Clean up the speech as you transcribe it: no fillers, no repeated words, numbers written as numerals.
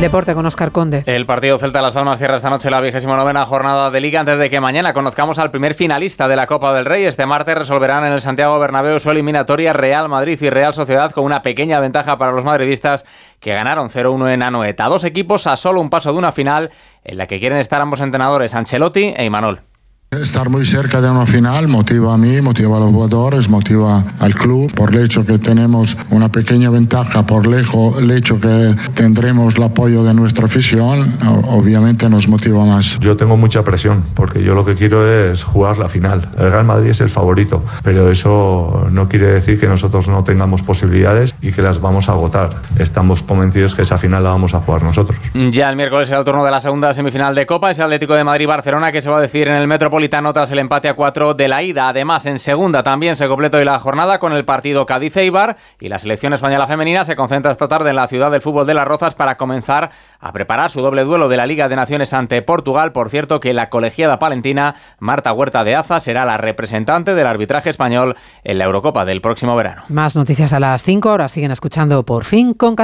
deporte con Óscar Conde. El partido Celta de Las Palmas cierra esta noche la 29ª jornada de Liga antes de que mañana conozcamos al primer finalista de la Copa del Rey. Este martes resolverán en el Santiago Bernabéu su eliminatoria Real Madrid y Real Sociedad, con una pequeña ventaja para los madridistas que ganaron 0-1 en Anoeta. Dos equipos a solo un paso de una final en la que quieren estar ambos entrenadores, Ancelotti e Imanol. Estar muy cerca de una final motiva a mí, motiva a los jugadores, motiva al club. Por el hecho que tenemos una pequeña ventaja, por el hecho que tendremos el apoyo de nuestra afición, obviamente nos motiva más. Yo tengo mucha presión porque yo lo que quiero es jugar la final. El Real Madrid es el favorito, pero eso no quiere decir que nosotros no tengamos posibilidades y que las vamos a agotar. Estamos convencidos que esa final la vamos a jugar nosotros. Ya el miércoles será el turno de la segunda semifinal de Copa, es el Atlético de Madrid-Barcelona, que se va a decidir en el Metropolitano tras el empate a 4 de la ida. Además, en segunda también se completó hoy la jornada con el partido Cádiz-Eibar, y la selección española femenina se concentra esta tarde en la ciudad del fútbol de Las Rozas para comenzar a preparar su doble duelo de la Liga de Naciones ante Portugal. Por cierto, que la colegiada palentina Marta Huerta de Aza será la representante del arbitraje español en la Eurocopa del próximo verano. Más noticias a las 5, ahora siguen escuchando Por Fin con